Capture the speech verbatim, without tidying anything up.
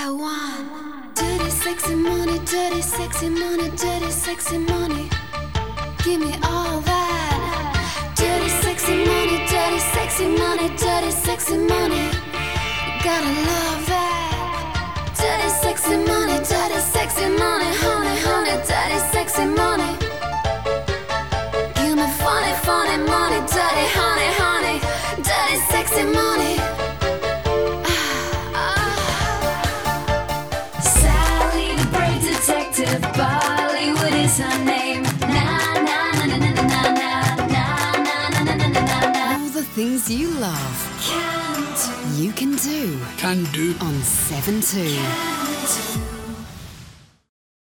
I want dirty, sexy money, dirty, sexy money, dirty, sexy money. Give me all that. Dirty, sexy money, dirty, sexy money, dirty, sexy money. Gotta love that. Dirty, sexy money, dirty, sexy money, honey, honey, dirty, sexy money. Give me funny, funny money, dirty, honey, honey, dirty, sexy money. Detective Bollywood is her name. Na na na na na na na na na na na na na. All the things you love, can do. You can do. Can do. On seven two.